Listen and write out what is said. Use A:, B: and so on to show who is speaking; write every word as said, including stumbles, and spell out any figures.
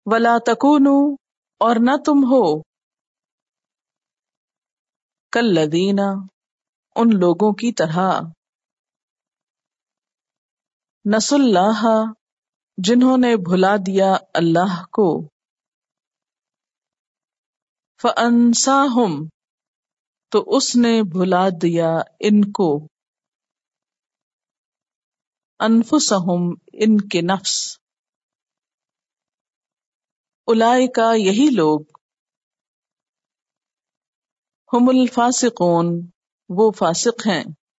A: वला तकूनु, और न तुम हो, कल्लदीना, उन लोगों की तरह, नसुल्लाह, जिन्होंने भुला दिया अल्लाह को, फ़अंसाहुम, तो उसने भुला दिया इनको, अनफुसहुम, इनके नफ्स, उलाइका, यही लोग, हुमुल फासिकून, वो फासिक हैं।